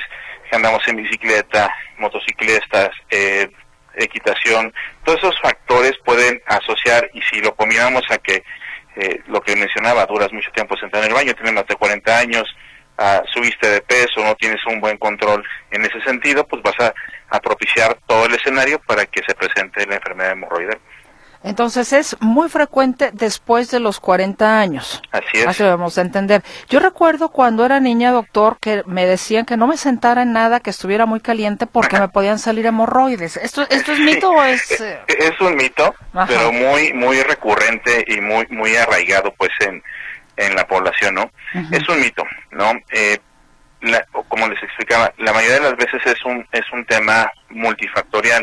[SPEAKER 16] que andamos en bicicleta, motociclistas, eh, equitación, todos esos factores pueden asociar, y si lo combinamos a que eh, lo que mencionaba, duras mucho tiempo sentado en el baño, tienes más de cuarenta años, uh, subiste de peso, no tienes un buen control en ese sentido, pues vas a, a propiciar todo el escenario para que se presente la enfermedad hemorroidal.
[SPEAKER 2] Entonces es muy frecuente después de los cuarenta años.
[SPEAKER 16] Así es.
[SPEAKER 2] Así debemos de entender. Yo recuerdo cuando era niña, doctor, que me decían que no me sentara en nada que estuviera muy caliente porque me podían salir hemorroides. ¿Esto, esto es mito o es...? Eh...
[SPEAKER 16] Es un mito, Ajá. pero muy muy recurrente y muy muy arraigado pues en, en la población, ¿no? Uh-huh. Es un mito, ¿no? Eh, la, como les explicaba, la mayoría de las veces es un, es un tema multifactorial.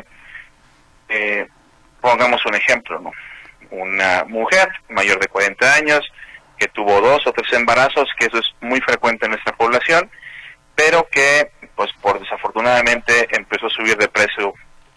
[SPEAKER 16] Eh, Pongamos un ejemplo, ¿no? Una mujer mayor de cuarenta años que tuvo dos o tres embarazos, que eso es muy frecuente en nuestra población, pero que, pues, por desafortunadamente empezó a subir de peso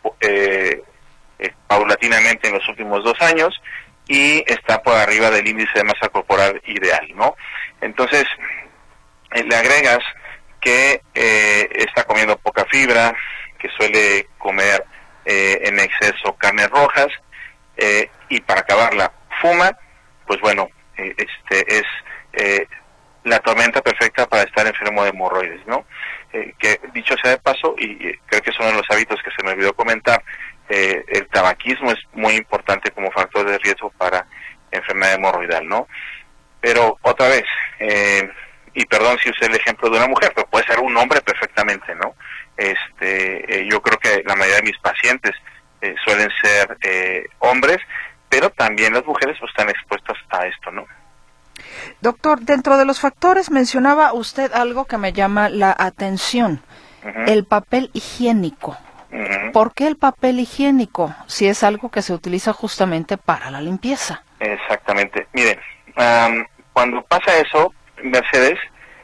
[SPEAKER 16] eh, eh, paulatinamente en los últimos dos años y está por arriba del índice de masa corporal ideal, ¿no? Entonces, eh, le agregas que eh, está comiendo poca fibra, que suele comer Eh, en exceso carnes rojas, eh, y para acabarla fuma, pues bueno, eh, este es eh, la tormenta perfecta para estar enfermo de hemorroides, ¿no? Eh, que dicho sea de paso, y, y creo que es uno de los hábitos que se me olvidó comentar, eh, el tabaquismo es muy importante como factor de riesgo para enfermedad hemorroidal, ¿no? Pero otra vez, eh, y perdón si usé el ejemplo de una mujer, pero puede ser un hombre perfectamente, ¿no? Este, eh, yo creo que la mayoría de mis pacientes eh, suelen ser eh, hombres, pero también las mujeres pues están expuestas a esto, ¿no?
[SPEAKER 2] Doctor, dentro de los factores mencionaba usted algo que me llama la atención, uh-huh. el papel higiénico. Uh-huh. ¿Por qué el papel higiénico si es algo que se utiliza justamente para la limpieza?
[SPEAKER 16] Exactamente. Miren, um, cuando pasa eso, Mercedes,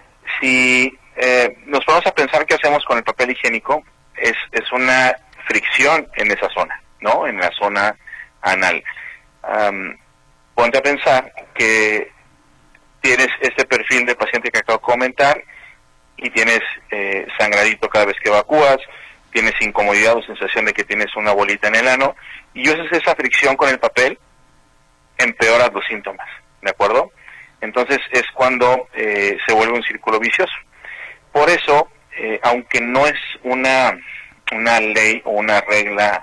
[SPEAKER 16] si eh, nos vamos a pensar qué hacemos con el papel higiénico, es, es una fricción en esa zona, ¿no? En la zona anal. Um, ponte a pensar que tienes este perfil de paciente que acabo de comentar y tienes eh, sangradito cada vez que evacúas, tienes incomodidad o sensación de que tienes una bolita en el ano, y usas esa fricción con el papel, empeoras los síntomas, ¿de acuerdo? Entonces es cuando eh, se vuelve un círculo vicioso. Por eso, eh, aunque no es una una ley o una regla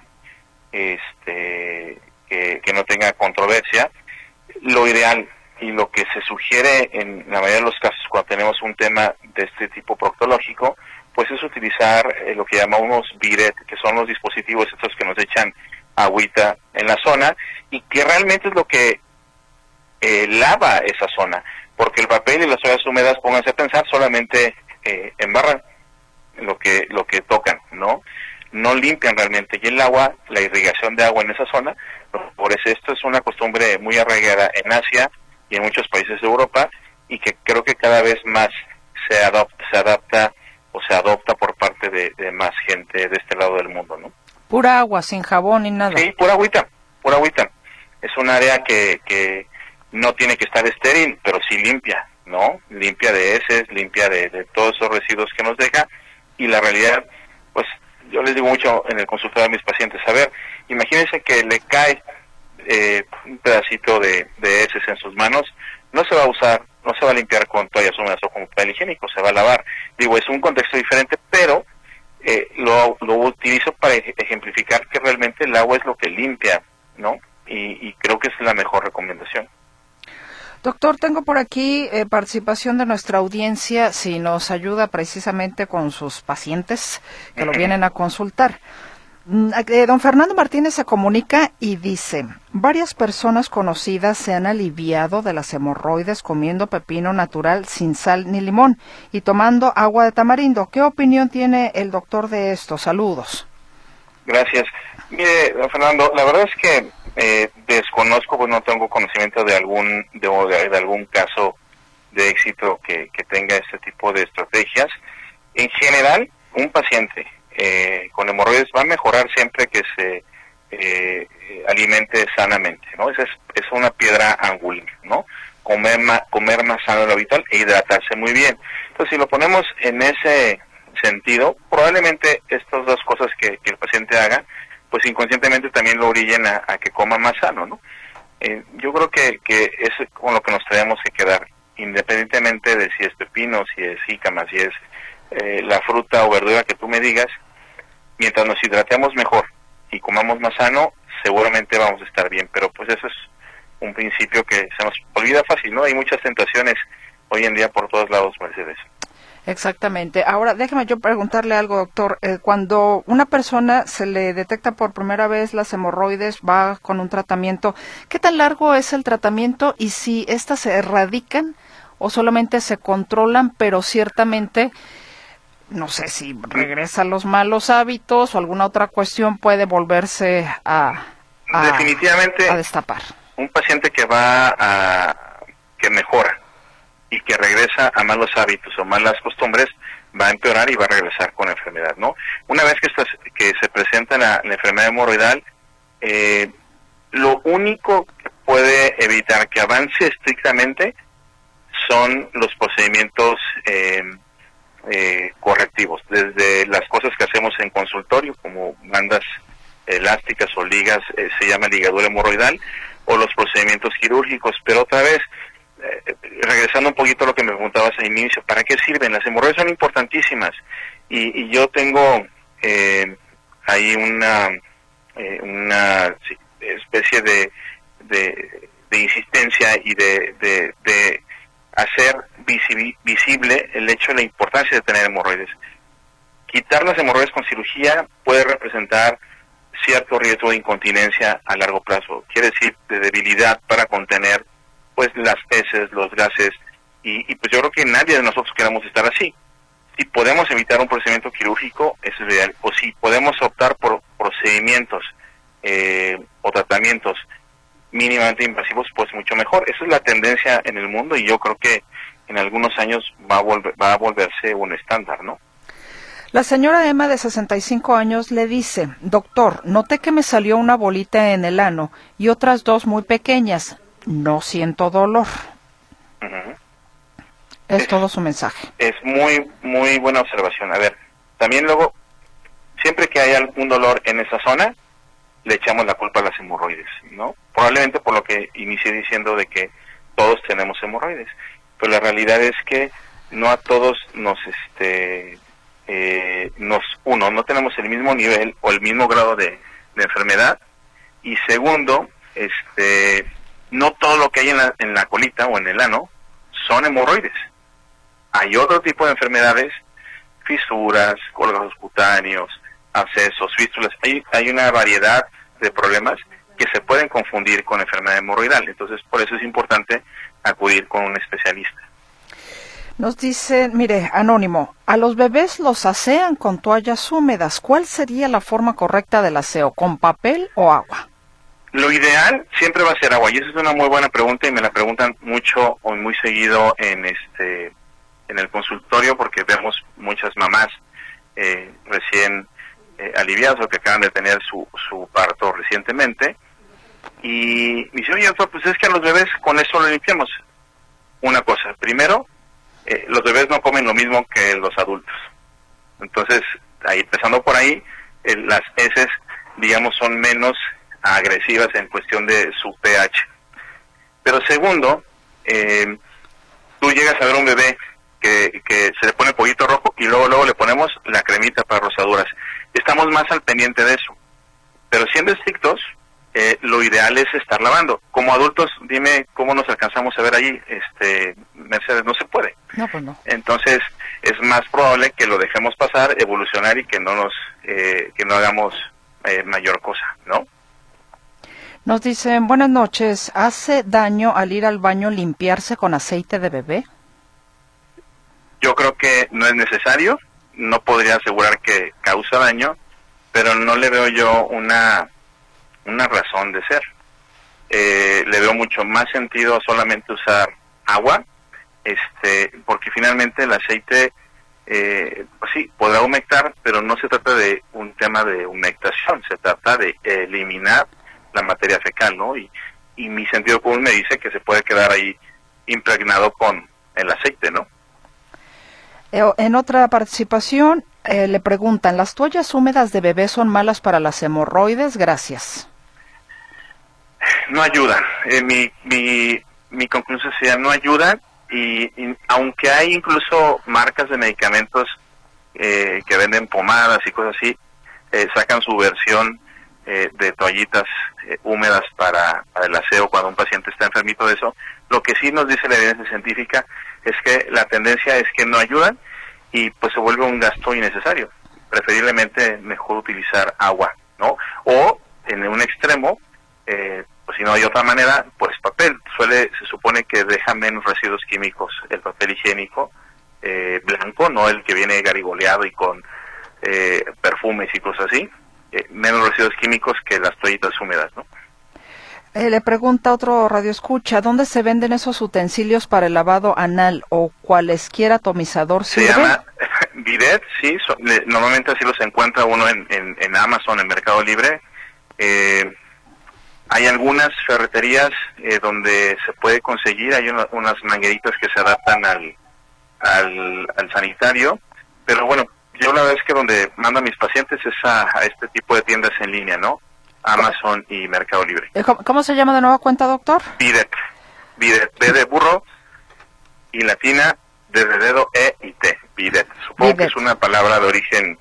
[SPEAKER 16] este que, que no tenga controversia, lo ideal y lo que se sugiere en la mayoría de los casos cuando tenemos un tema de este tipo proctológico, pues es utilizar eh, lo que llamamos biret, que son los dispositivos estos que nos echan agüita en la zona y que realmente es lo que eh, lava esa zona, porque el papel y las ollas húmedas, pónganse a pensar, solamente eh, embarran lo que lo que tocan, ¿no? No limpian realmente, y el agua, la irrigación de agua en esa zona, por eso esto es una costumbre muy arraigada en Asia y en muchos países de Europa, y que creo que cada vez más se adopta, se adapta o se adopta por parte de, de más gente de este lado del mundo, ¿no?
[SPEAKER 2] Pura agua, sin jabón ni nada.
[SPEAKER 16] Sí, pura agüita, pura agüita. Es un área que, que no tiene que estar estéril, pero sí limpia, ¿no? Limpia de heces, limpia de, de todos esos residuos que nos deja, y la realidad, pues, yo les digo mucho en el consultorio a mis pacientes, a ver, imagínense que le cae eh, un pedacito de, de heces en sus manos, no se va a usar, no se va a limpiar con toallas húmedas o con papel higiénico, se va a lavar. Digo, es un contexto diferente, pero eh, lo, lo utilizo para ejemplificar que realmente el agua es lo que limpia, ¿no? Y, y creo que es la mejor recomendación.
[SPEAKER 2] Doctor, tengo por aquí eh, participación de nuestra audiencia, si nos ayuda precisamente con sus pacientes que lo vienen a consultar. Eh, don Fernando Martínez se comunica y dice, varias personas conocidas se han aliviado de las hemorroides comiendo pepino natural sin sal ni limón y tomando agua de tamarindo. ¿Qué opinión tiene el doctor de esto? Saludos.
[SPEAKER 16] Gracias. Mire, don Fernando, la verdad es que eh, desconozco, pues no tengo conocimiento de algún de, de algún caso de éxito que, que tenga este tipo de estrategias. En general, un paciente eh, con hemorroides va a mejorar siempre que se eh, alimente sanamente, ¿no? Esa es, es una piedra angular, ¿no? Comer más, comer más sano de lo habitual e hidratarse muy bien. Entonces, si lo ponemos en ese sentido, probablemente estas dos cosas que, que el paciente haga, pues inconscientemente también lo orillen a, a que coma más sano, ¿no? Eh, yo creo que, que es con lo que nos tenemos que quedar, independientemente de si es pepino, si es jícama, si es eh, la fruta o verdura que tú me digas, mientras nos hidratemos mejor y comamos más sano, seguramente vamos a estar bien, pero pues eso es un principio que se nos olvida fácil, ¿no? Hay muchas tentaciones hoy en día por todos lados, Mercedes.
[SPEAKER 2] Exactamente. Ahora, déjeme yo preguntarle algo, doctor. Eh, cuando una persona se le detecta por primera vez las hemorroides, va con un tratamiento, ¿qué tan largo es el tratamiento y si estas se erradican o solamente se controlan, pero ciertamente, no sé si regresan los malos hábitos o alguna otra cuestión puede volverse a, a,
[SPEAKER 16] Definitivamente,
[SPEAKER 2] a destapar?
[SPEAKER 16] Un paciente que va a, que mejora y que regresa a malos hábitos o malas costumbres, va a empeorar y va a regresar con enfermedad, ¿no? Una vez que, estas, que se presenta la, la enfermedad hemorroidal, eh, lo único que puede evitar que avance estrictamente son los procedimientos eh, eh, correctivos, desde las cosas que hacemos en consultorio, como bandas elásticas o ligas, eh, se llama ligadura hemorroidal, o los procedimientos quirúrgicos, pero otra vez, Eh, regresando un poquito a lo que me preguntabas al inicio, ¿para qué sirven? Las hemorroides son importantísimas y, y yo tengo eh, ahí una eh, una sí, especie de, de, de insistencia y de, de, de hacer visi- visible el hecho de la importancia de tener hemorroides. Quitar las hemorroides con cirugía puede representar cierto riesgo de incontinencia a largo plazo, quiere decir de debilidad para contener pues las heces, los gases, y, y pues yo creo que nadie de nosotros queremos estar así. Si podemos evitar un procedimiento quirúrgico, eso es ideal, o si podemos optar por procedimientos eh, o tratamientos mínimamente invasivos, pues mucho mejor. Esa es la tendencia en el mundo y yo creo que en algunos años va a, volver, va a volverse un estándar, ¿no?
[SPEAKER 2] La señora Emma, de sesenta y cinco años, le dice: doctor, noté que me salió una bolita en el ano y otras dos muy pequeñas. No siento dolor.
[SPEAKER 16] Uh-huh.
[SPEAKER 2] Es, es todo su mensaje.
[SPEAKER 16] Es muy, muy buena observación. A ver, también luego, siempre que hay algún dolor en esa zona, le echamos la culpa a las hemorroides, ¿no? Probablemente por lo que inicié diciendo de que todos tenemos hemorroides. Pero la realidad es que no a todos nos, este, eh, nos, uno, no tenemos el mismo nivel o el mismo grado de, de enfermedad. Y segundo, este... no todo lo que hay en la, en la colita o en el ano son hemorroides. Hay otro tipo de enfermedades, fisuras, colgados cutáneos, abscesos, fístulas. Hay, hay una variedad de problemas que se pueden confundir con enfermedad hemorroidal. Entonces, por eso es importante acudir con un especialista.
[SPEAKER 2] Nos dice, mire, anónimo, a los bebés los asean con toallas húmedas. ¿Cuál sería la forma correcta del aseo? ¿Con papel o agua?
[SPEAKER 16] Lo ideal siempre va a ser agua, y esa es una muy buena pregunta y me la preguntan mucho o muy seguido en este en el consultorio, porque vemos muchas mamás eh, recién eh, aliviadas o que acaban de tener su, su parto recientemente y me dicen, oye doctor, pues es que a los bebés con eso lo limpiamos. Una cosa, primero, eh, los bebés no comen lo mismo que los adultos, entonces ahí empezando por ahí, eh, las heces digamos son menos agresivas en cuestión de su pH. Pero segundo, eh, tú llegas a ver un bebé que, que se le pone pollito rojo y luego luego le ponemos la cremita para rosaduras. Estamos más al pendiente de eso. Pero siendo estrictos, eh, lo ideal es estar lavando. Como adultos, dime cómo nos alcanzamos a ver allí, este, Mercedes, no se puede.
[SPEAKER 2] No, pues no.
[SPEAKER 16] Entonces, es más probable que lo dejemos pasar, evolucionar y que no nos, eh, que no hagamos eh, mayor cosa, ¿no?
[SPEAKER 2] Nos dicen, buenas noches, ¿hace daño al ir al baño limpiarse con aceite de bebé?
[SPEAKER 16] Yo creo que no es necesario, no podría asegurar que causa daño, pero no le veo yo una, una razón de ser. Eh, le veo mucho más sentido solamente usar agua, este, porque finalmente el aceite, eh, pues sí, podrá humectar, pero no se trata de un tema de humectación, se trata de eliminar la materia fecal, ¿no? Y, y mi sentido común me dice que se puede quedar ahí impregnado con el aceite, ¿no?
[SPEAKER 2] Eh, en otra participación, eh, le preguntan, ¿las toallas húmedas de bebé son malas para las hemorroides? Gracias.
[SPEAKER 16] No ayudan. Eh, mi, mi, mi conclusión sería no ayudan y, y aunque hay incluso marcas de medicamentos eh, que venden pomadas y cosas así, eh, sacan su versión eh, de toallitas eh, húmedas para, para el aseo cuando un paciente está enfermito de eso. Lo que sí nos dice la evidencia científica es que la tendencia es que no ayudan y pues se vuelve un gasto innecesario. Preferiblemente mejor utilizar agua, ¿no? O en un extremo, eh, pues si no hay otra manera, pues papel. Suele, se supone que deja menos residuos químicos el papel higiénico eh, blanco, no el que viene garigoleado y con eh, perfumes y cosas así, eh, menos residuos químicos que las toallitas húmedas, ¿no?
[SPEAKER 2] Eh, le pregunta otro radioescucha, ¿dónde se venden esos utensilios para el lavado anal o cualesquiera atomizador sirve?
[SPEAKER 16] Se llama bidet, sí, so, le, normalmente así los encuentra uno en, en, en Amazon, en Mercado Libre. Eh, hay algunas ferreterías eh, donde se puede conseguir, hay una, unas mangueritas que se adaptan al, al, al sanitario, pero bueno, yo la verdad es que donde mando a mis pacientes es a, a este tipo de tiendas en línea, ¿no? Amazon y Mercado Libre.
[SPEAKER 2] ¿Cómo, cómo se llama de nueva cuenta, doctor?
[SPEAKER 16] Bidet. Bidet. B de burro y latina, D de dedo, E y T. Bidet. Supongo Bidet. que es una palabra de origen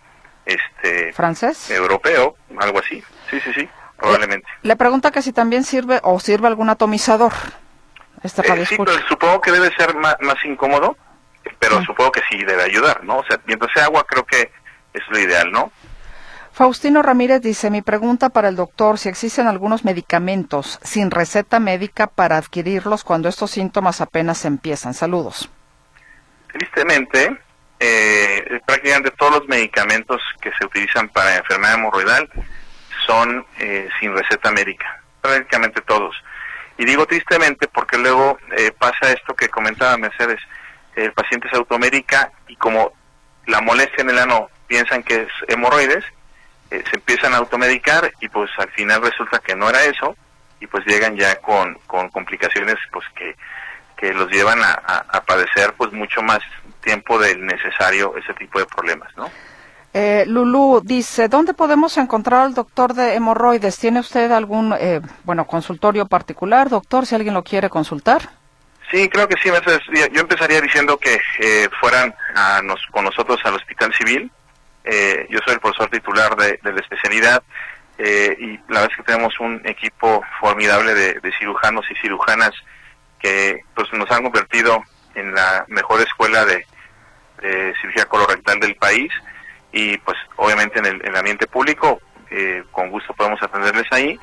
[SPEAKER 16] este
[SPEAKER 2] francés,
[SPEAKER 16] europeo, algo así. Sí, sí, sí, probablemente.
[SPEAKER 2] Le, le pregunta que si también sirve o sirve algún atomizador. Este
[SPEAKER 16] eh, sí, pero supongo que debe ser más, más incómodo, pero mm. supongo que sí debe ayudar, ¿no? O sea, mientras sea agua creo que es lo ideal, ¿no?
[SPEAKER 2] Faustino Ramírez dice, mi pregunta para el doctor, si existen algunos medicamentos sin receta médica para adquirirlos cuando estos síntomas apenas empiezan. Saludos.
[SPEAKER 16] Tristemente, eh, prácticamente todos los medicamentos que se utilizan para enfermedad hemorroidal son eh, sin receta médica, prácticamente todos. Y digo tristemente porque luego eh, pasa esto que comentaba Mercedes, el paciente se automedica y como la molestia en el ano piensan que es hemorroides, Eh, se empiezan a automedicar y pues al final resulta que no era eso y pues llegan ya con, con complicaciones pues que, que los llevan a, a, a padecer pues mucho más tiempo del necesario ese tipo de problemas, ¿no?
[SPEAKER 2] Eh, Lulú dice, ¿dónde podemos encontrar al doctor de hemorroides? ¿Tiene usted algún, eh, bueno, consultorio particular, doctor, si alguien lo quiere consultar?
[SPEAKER 16] Sí, creo que sí, Mercedes. Yo empezaría diciendo que eh, fueran a nos, con nosotros al Hospital Civil. Eh, yo soy el profesor titular de, de la especialidad eh, y la verdad es que tenemos un equipo formidable de, de cirujanos y cirujanas que pues nos han convertido en la mejor escuela de, de cirugía colorectal del país y pues obviamente en el, en el ambiente público eh, con gusto podemos atenderles ahí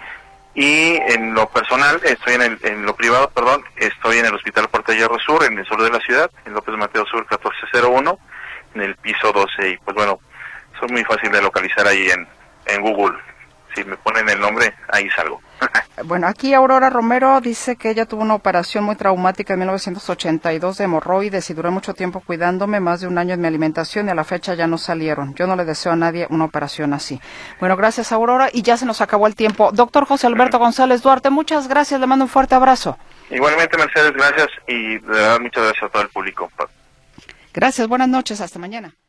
[SPEAKER 16] y en lo personal estoy en, el, en lo privado, perdón, estoy en el Hospital Puerta de Hierro Sur, en el sur de la ciudad, en López Mateo Sur catorce cero uno, en el piso doce y pues bueno, son muy fácil de localizar ahí en, en Google. Si me ponen el nombre, ahí salgo.
[SPEAKER 2] Bueno, aquí Aurora Romero dice que ella tuvo una operación muy traumática en mil novecientos ochenta y dos de hemorroides y duré mucho tiempo cuidándome, más de un año en mi alimentación y a la fecha ya no salieron. Yo no le deseo a nadie una operación así. Bueno, gracias Aurora y ya se nos acabó el tiempo. Doctor José Alberto González Duarte, muchas gracias, le mando un fuerte abrazo.
[SPEAKER 16] Igualmente Mercedes, gracias y de verdad muchas gracias a todo el público.
[SPEAKER 2] Gracias, buenas noches, hasta mañana.